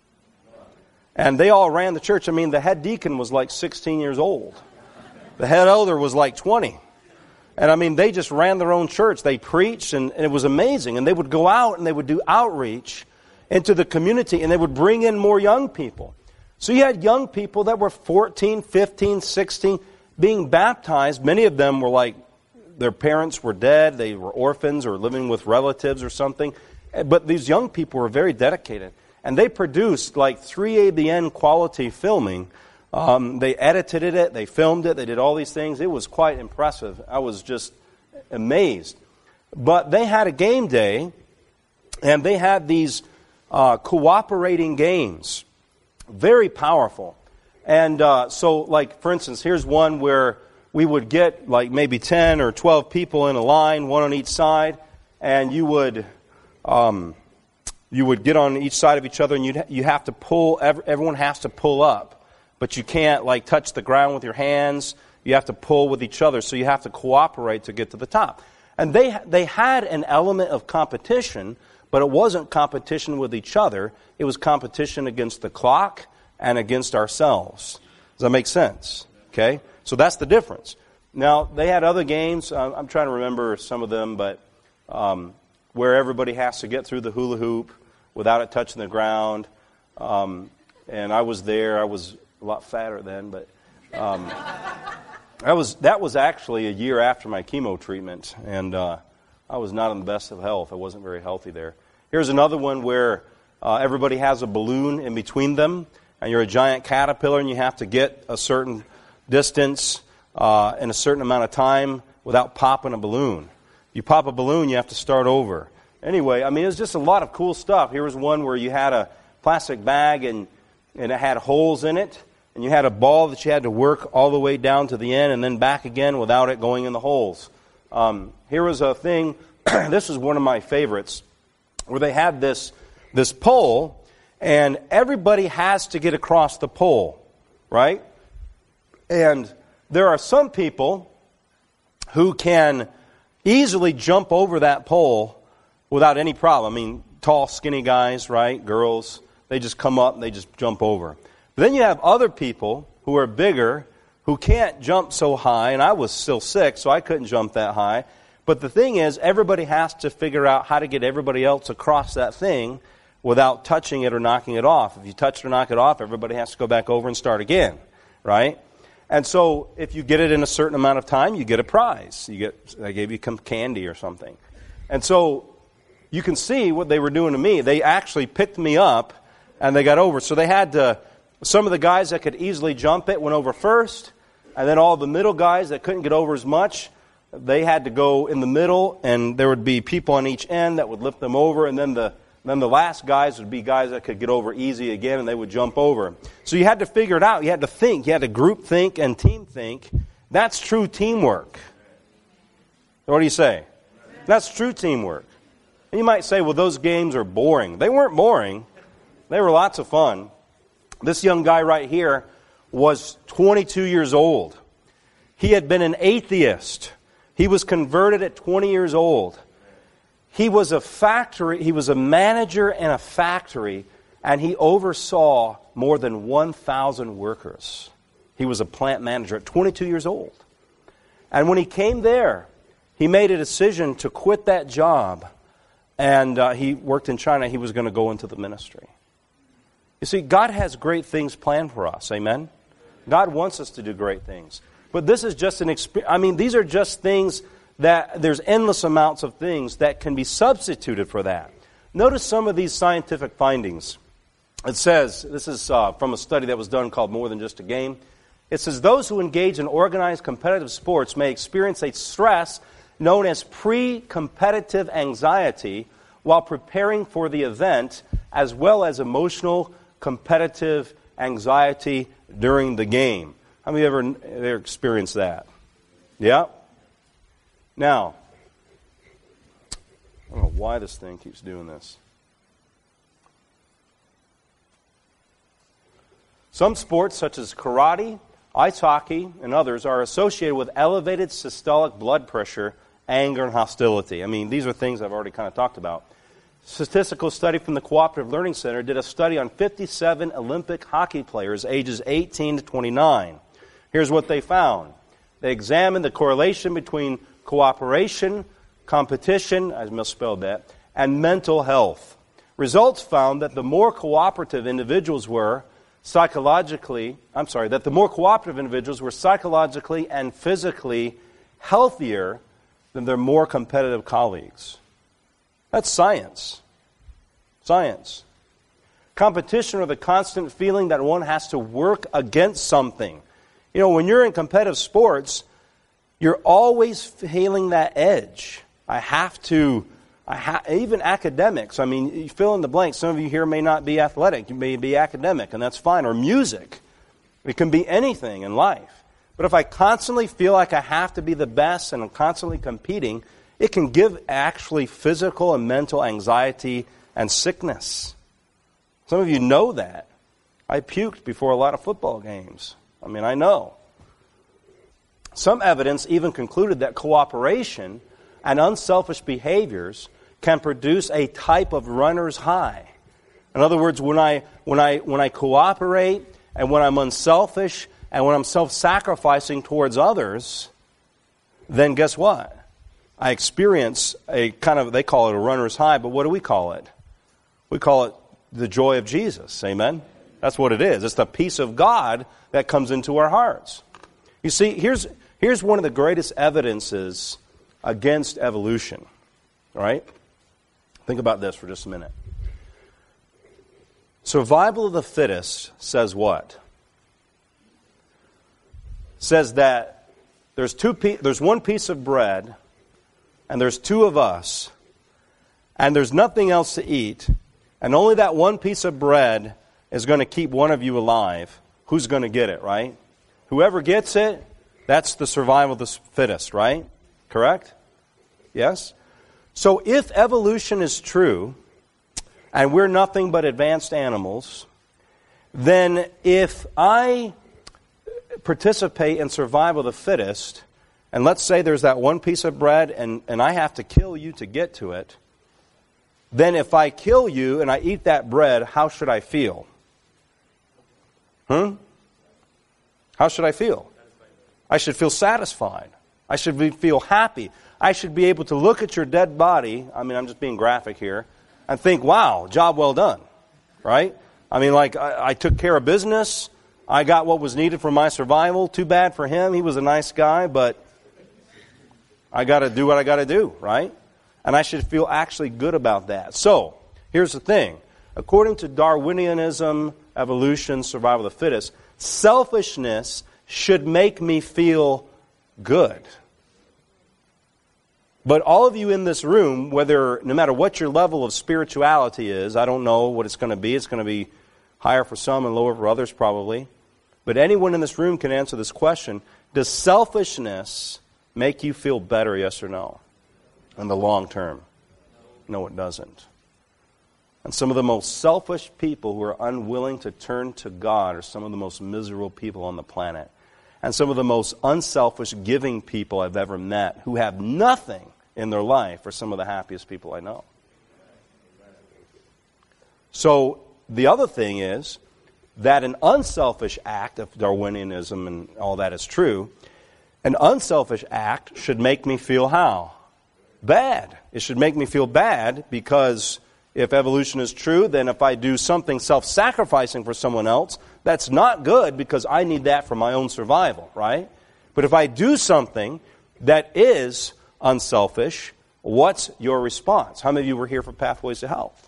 And they all ran the church. I mean, the head deacon was like sixteen years old. The head elder was like twenty. And I mean, they just ran their own church. They preached, and, and it was amazing. And they would go out and they would do outreach into the community, and they would bring in more young people. So you had young people that were fourteen, fifteen, sixteen being baptized. Many of them were like, their parents were dead, they were orphans or living with relatives or something. But these young people were very dedicated. And they produced like three A B N quality filming. Um, they edited it, they filmed it, they did all these things. It was quite impressive. I was just amazed. But they had a game day, and they had these uh, cooperating games. Very powerful. And uh, so, like, for instance, here's one where we would get like maybe ten or twelve people in a line, one on each side, and you would um, you would get on each side of each other, and you'd, you have to pull, everyone has to pull up. But you can't like touch the ground with your hands. You have to pull with each other, so you have to cooperate to get to the top. And they they had an element of competition, but it wasn't competition with each other. It was competition against the clock and against ourselves. Does that make sense? Okay? So that's the difference. Now, they had other games. I'm trying to remember some of them, but um, where everybody has to get through the hula hoop without it touching the ground. Um, and I was there. I was a lot fatter then, but um, that was that was actually a year after my chemo treatment, and uh, I was not in the best of health. I wasn't very healthy there. Here's another one where uh, everybody has a balloon in between them, and you're a giant caterpillar, and you have to get a certain distance uh, in a certain amount of time without popping a balloon. You pop a balloon, you have to start over. Anyway, I mean, it was just a lot of cool stuff. Here was one where you had a plastic bag, and, and it had holes in it, and you had a ball that you had to work all the way down to the end and then back again without it going in the holes. Um, here was a thing, this is one of my favorites, where they had this, this pole, and everybody has to get across the pole, right? And there are some people who can easily jump over that pole without any problem. I mean, tall, skinny guys, right? Girls, they just come up and they just jump over. But then you have other people who are bigger who can't jump so high, and I was still sick, so I couldn't jump that high. But the thing is, everybody has to figure out how to get everybody else across that thing without touching it or knocking it off. If you touch it or knock it off, everybody has to go back over and start again, right? And so if you get it in a certain amount of time, you get a prize. You get, they gave you some candy or something. And so you can see what they were doing to me. They actually picked me up, and they got over. So they had to Some of the guys that could easily jump it went over first, and then all the middle guys that couldn't get over as much, they had to go in the middle, and there would be people on each end that would lift them over, and then the then the last guys would be guys that could get over easy again, and they would jump over. So you had to figure it out. You had to think. You had to group think and team think. That's true teamwork. What do you say? That's true teamwork. And you might say, well, those games are boring. They weren't boring. They were lots of fun. This young guy right here was twenty-two years old. He had been an atheist. He was converted at twenty years old. He was a factory, he was a manager in a factory, and he oversaw more than one thousand workers. He was a plant manager at twenty-two years old. And when he came there, he made a decision to quit that job, and uh, he worked in China. He was going to go into the ministry. You see, God has great things planned for us. Amen? God wants us to do great things. But this is just an experience. I mean, these are just things that there's endless amounts of things that can be substituted for that. Notice some of these scientific findings. It says, this is uh, from a study that was done called More Than Just a Game. It says, those who engage in organized competitive sports may experience a stress known as pre-competitive anxiety while preparing for the event, as well as emotional competitive anxiety during the game. How many of you ever, ever experienced that? Yeah? Now, I don't know why this thing keeps doing this. Some sports, such as karate, ice hockey, and others, are associated with elevated systolic blood pressure, anger, and hostility. I mean, these are things I've already kind of talked about. Statistical study from the Cooperative Learning Center did a study on fifty-seven Olympic hockey players ages eighteen to twenty-nine. Here's what they found. They examined the correlation between cooperation, competition, I misspelled that, and mental health. Results found that the more cooperative individuals were psychologically, I'm sorry, that the more cooperative individuals were psychologically and physically healthier than their more competitive colleagues. That's science. Science. Competition, or the constant feeling that one has to work against something. You know, when you're in competitive sports, you're always feeling that edge. I have to, I ha- even academics, I mean, you fill in the blank. Some of you here may not be athletic. You may be academic, and that's fine. Or music. It can be anything in life. But if I constantly feel like I have to be the best and I'm constantly competing, it can give actually physical and mental anxiety and sickness. Some of you know that. I puked before a lot of football games. I mean, I know. Some evidence even concluded that cooperation and unselfish behaviors can produce a type of runner's high. In other words, when I when I when I cooperate and when I'm unselfish and when I'm self-sacrificing towards others, then guess what? I experience a kind of, they call it a runner's high, but what do we call it? We call it the joy of Jesus. Amen? That's what it is. It's the peace of God that comes into our hearts. You see, here's here's one of the greatest evidences against evolution. All right? Think about this for just a minute. Survival of the fittest says what? Says that there's two pe- there's one piece of bread and there's two of us and there's nothing else to eat and only that one piece of bread is going to keep one of you alive. Who's going to get it, right? Whoever gets it, that's the survival of the fittest, right? Correct? Yes? So if evolution is true, and we're nothing but advanced animals, then if I participate in survival of the fittest, and let's say there's that one piece of bread, and, and I have to kill you to get to it, then if I kill you and I eat that bread, how should I feel? Hmm? How should I feel? I should feel satisfied. I should be, feel happy. I should be able to look at your dead body, I mean, I'm just being graphic here, and think, wow, job well done, right? I mean, like, I, I took care of business. I got what was needed for my survival. Too bad for him. He was a nice guy, but I got to do what I got to do, right? And I should feel actually good about that. So, here's the thing. According to Darwinianism, evolution, survival of the fittest. Selfishness should make me feel good. But all of you in this room, whether no matter what your level of spirituality is, I don't know what it's going to be. It's going to be higher for some and lower for others probably. But anyone in this room can answer this question. Does selfishness make you feel better, yes or no, in the long term? No, it doesn't. And some of the most selfish people who are unwilling to turn to God are some of the most miserable people on the planet. And some of the most unselfish, giving people I've ever met who have nothing in their life are some of the happiest people I know. So the other thing is that an unselfish act, if Darwinianism and all that is true, an unselfish act should make me feel how? Bad. It should make me feel bad because if evolution is true, then if I do something self-sacrificing for someone else, that's not good because I need that for my own survival, right? But if I do something that is unselfish, what's your response? How many of you were here for Pathways to Health?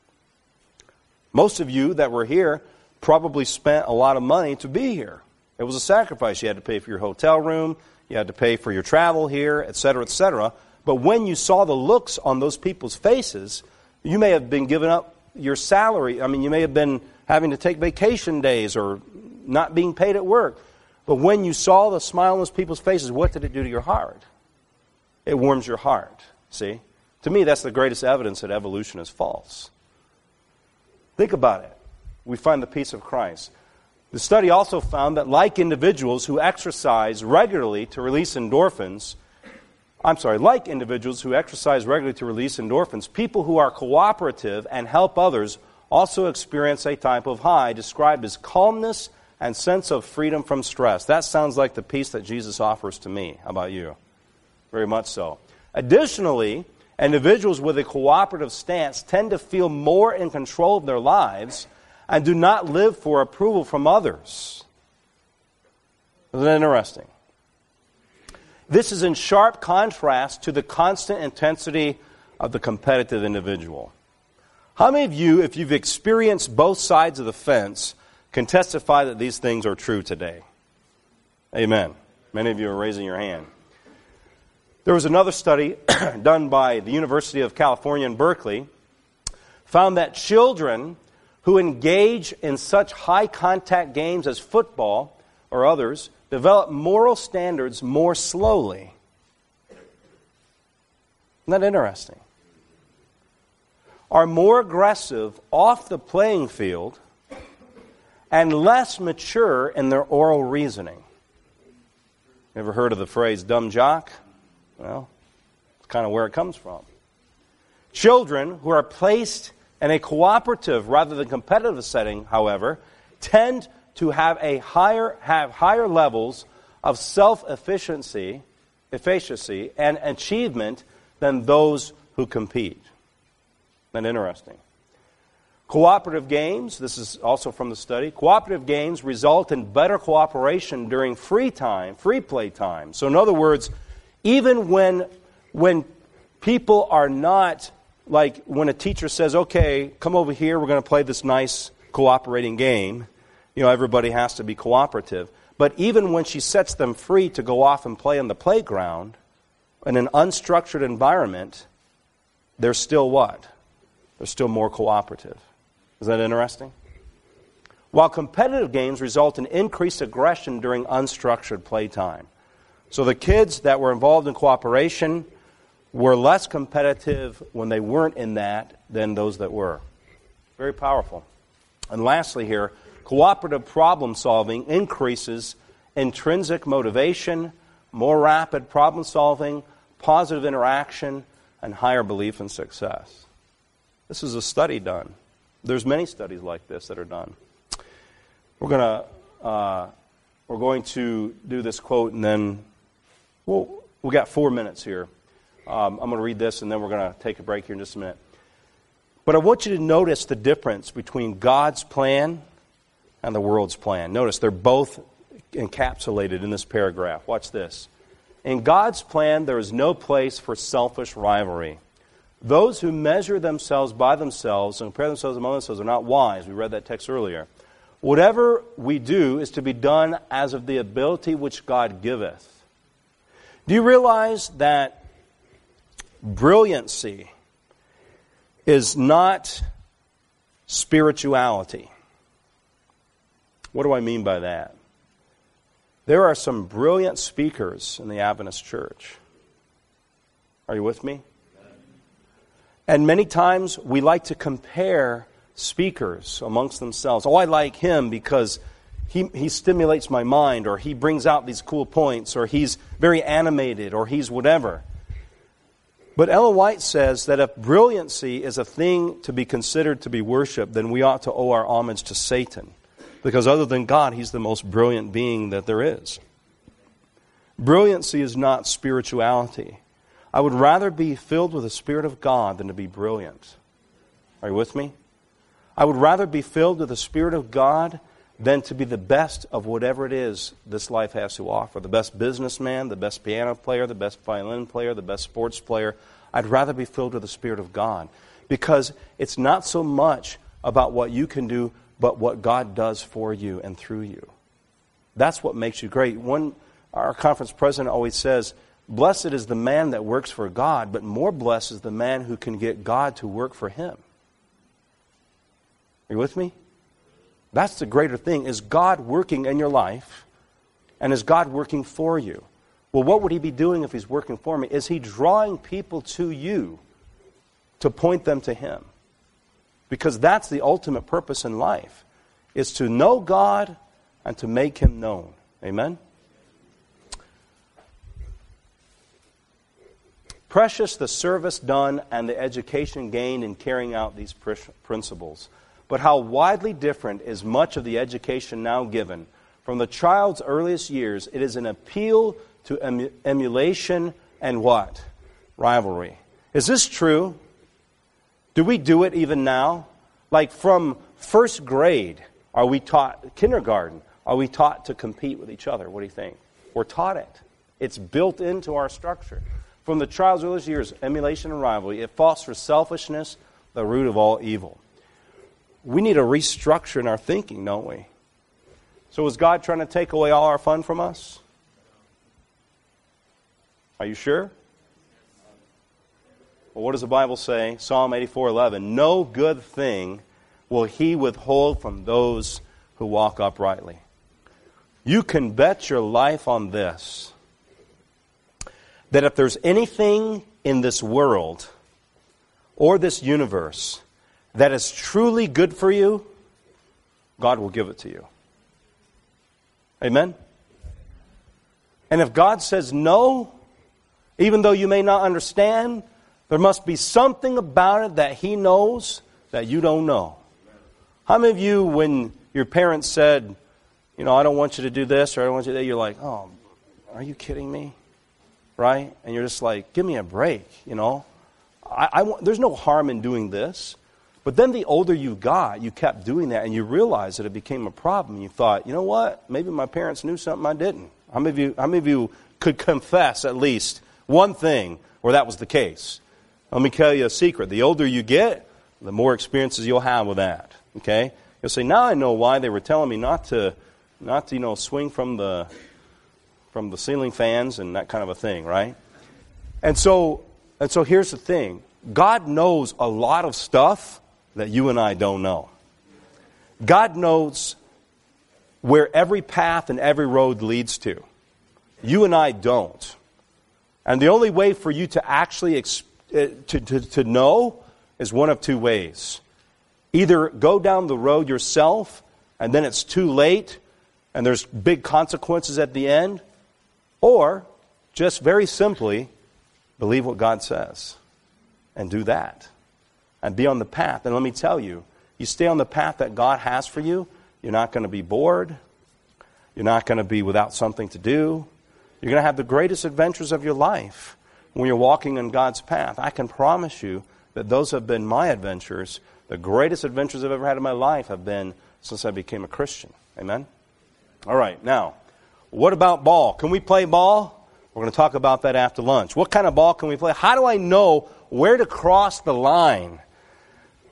Most of you that were here probably spent a lot of money to be here. It was a sacrifice. You had to pay for your hotel room, you had to pay for your travel here, et cetera, et cetera. But when you saw the looks on those people's faces, you may have been giving up your salary. I mean, you may have been having to take vacation days or not being paid at work. But when you saw the smile on those people's faces, what did it do to your heart? It warms your heart, see? To me, that's the greatest evidence that evolution is false. Think about it. We find the peace of Christ. The study also found that like individuals who exercise regularly to release endorphins, I'm sorry, like individuals who exercise regularly to release endorphins, people who are cooperative and help others also experience a type of high described as calmness and sense of freedom from stress. That sounds like the peace that Jesus offers to me. How about you? Very much so. Additionally, individuals with a cooperative stance tend to feel more in control of their lives and do not live for approval from others. Isn't that interesting? This is in sharp contrast to the constant intensity of the competitive individual. How many of you, if you've experienced both sides of the fence, can testify that these things are true today? Amen. Many of you are raising your hand. There was another study done by the University of California in Berkeley, found that children who engage in such high-contact games as football or others develop moral standards more slowly. Isn't that interesting? Are more aggressive off the playing field and less mature in their oral reasoning. Ever heard of the phrase dumb jock? Well, it's kind of where it comes from. Children who are placed in a cooperative rather than competitive setting, however, tend to have a higher have higher levels of self-efficiency, efficiency and achievement than those who compete. Isn't that interesting? Cooperative games, this is also from the study, cooperative games result in better cooperation during free time, free play time. So in other words, even when when people are not, like when a teacher says, okay, come over here, we're going to play this nice cooperating game, you know, everybody has to be cooperative. But even when she sets them free to go off and play on the playground, in an unstructured environment, they're still what? They're still more cooperative. Is that interesting? While competitive games result in increased aggression during unstructured playtime. So the kids that were involved in cooperation were less competitive when they weren't in that than those that were. Very powerful. And lastly here, cooperative problem solving increases intrinsic motivation, more rapid problem solving, positive interaction, and higher belief in success. This is a study done. There's many studies like this that are done. We're gonna uh, we're going to do this quote, and then we'll we got four minutes here. Um, I'm going to read this, and then we're going to take a break here in just a minute. But I want you to notice the difference between God's plan and the world's plan. Notice they're both encapsulated in this paragraph. Watch this. In God's plan, there is no place for selfish rivalry. Those who measure themselves by themselves and compare themselves among themselves are not wise. We read that text earlier. Whatever we do is to be done as of the ability which God giveth. Do you realize that brilliancy is not spirituality? What do I mean by that? There are some brilliant speakers in the Adventist church. Are you with me? And many times we like to compare speakers amongst themselves. Oh, I like him because he, he stimulates my mind, or he brings out these cool points, or he's very animated, or he's whatever. But Ellen White says that if brilliancy is a thing to be considered to be worshipped, then we ought to owe our homage to Satan. Because other than God, he's the most brilliant being that there is. Brilliancy is not spirituality. I would rather be filled with the Spirit of God than to be brilliant. Are you with me? I would rather be filled with the Spirit of God than to be the best of whatever it is this life has to offer. The best businessman, the best piano player, the best violin player, the best sports player. I'd rather be filled with the Spirit of God. Because it's not so much about what you can do, but what God does for you and through you. That's what makes you great. One, our conference president always says, blessed is the man that works for God, but more blessed is the man who can get God to work for him. Are you with me? That's the greater thing. Is God working in your life? And is God working for you? Well, what would he be doing if he's working for me? Is he drawing people to you to point them to him? Because that's the ultimate purpose in life, is to know God and to make him known. Amen? Precious the service done and the education gained in carrying out these principles. But how widely different is much of the education now given. From the child's earliest years, it is an appeal to emu- emulation and what? Rivalry. Is this true? Do we do it even now? Like from first grade, are we taught, kindergarten, are we taught to compete with each other? What do you think? We're taught it. It's built into our structure. From the child's earliest years, emulation and rivalry, it fosters selfishness, the root of all evil. We need a restructure in our thinking, don't we? So is God trying to take away all our fun from us? Are you sure? Well, what does the Bible say? Psalm eighty-four eleven. No good thing will he withhold from those who walk uprightly. You can bet your life on this, that if there's anything in this world or this universe that is truly good for you, God will give it to you. Amen? And if God says no, even though you may not understand, there must be something about it that he knows that you don't know. How many of you, when your parents said, you know, I don't want you to do this or I don't want you to do that, you're like, oh, are you kidding me? Right? And you're just like, give me a break, you know. I, I want, there's no harm in doing this. But then the older you got, you kept doing that and you realized that it became a problem. You thought, you know what? Maybe my parents knew something I didn't. How many of you, how many of you could confess at least one thing where that was the case? Let me tell you a secret. The older you get, the more experiences you'll have with that. Okay? You'll say, now I know why they were telling me not to, not to, you know, swing from the, from the ceiling fans and that kind of a thing, right? And so, and so here's the thing. God knows a lot of stuff that you and I don't know. God knows where every path and every road leads to. You and I don't. And the only way for you to actually exp- to, to, to know is one of two ways. Either go down the road yourself, and then it's too late, and there's big consequences at the end, or just very simply believe what God says and do that and be on the path. And let me tell you, you stay on the path that God has for you, you're not going to be bored. You're not going to be without something to do. You're going to have the greatest adventures of your life when you're walking in God's path. I can promise you that those have been my adventures. The greatest adventures I've ever had in my life have been since I became a Christian. Amen? All right, now, what about ball? Can we play ball? We're going to talk about that after lunch. What kind of ball can we play? How do I know where to cross the line?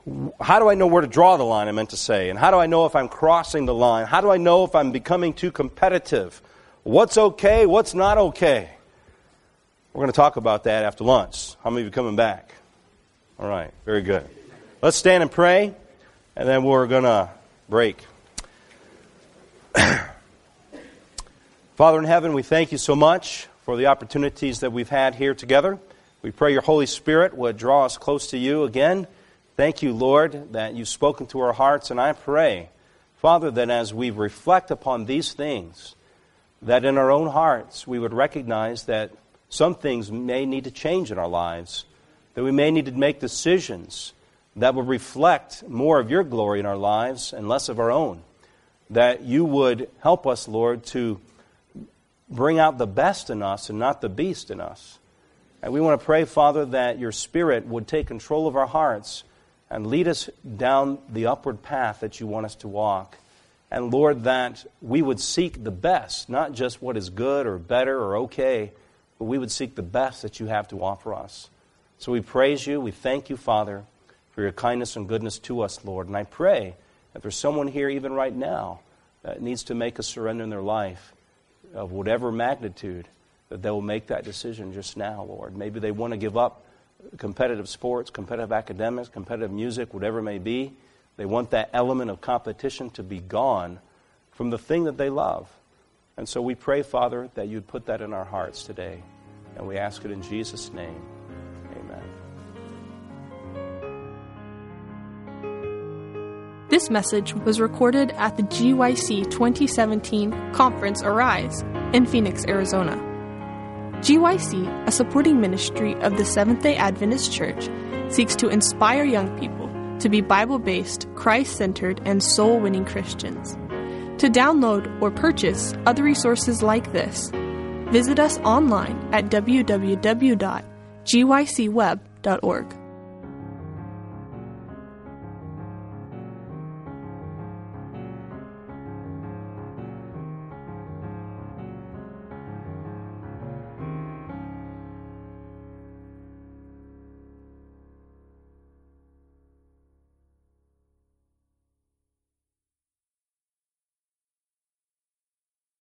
how do I know where to draw the line, I meant to say? And how do I know if I'm crossing the line? How do I know if I'm becoming too competitive? What's okay? What's not okay? We're going to talk about that after lunch. How many of you coming back? All right, very good. Let's stand and pray, and then we're going to break. Father in heaven, we thank you so much for the opportunities that we've had here together. We pray your Holy Spirit would draw us close to you again. Thank you, Lord, that you've spoken to our hearts, and I pray, Father, that as we reflect upon these things, that in our own hearts we would recognize that some things may need to change in our lives, that we may need to make decisions that will reflect more of your glory in our lives and less of our own, that you would help us, Lord, to bring out the best in us and not the beast in us. And we want to pray, Father, that your Spirit would take control of our hearts and lead us down the upward path that you want us to walk. And Lord, that we would seek the best, not just what is good or better or okay, but we would seek the best that you have to offer us. So we praise you, we thank you, Father, for your kindness and goodness to us, Lord. And I pray that there's someone here even right now that needs to make a surrender in their life of whatever magnitude, that they will make that decision just now, Lord. Maybe they want to give up competitive sports, competitive academics, competitive music, whatever it may be. They want that element of competition to be gone from the thing that they love. And so we pray, Father, that you'd put that in our hearts today. And we ask it in Jesus' name. Amen. This message was recorded at the G Y C twenty seventeen Conference Arise in Phoenix, Arizona. G Y C, a supporting ministry of the Seventh-day Adventist Church, seeks to inspire young people to be Bible-based, Christ-centered, and soul-winning Christians. To download or purchase other resources like this, visit us online at w w w dot g y c web dot org.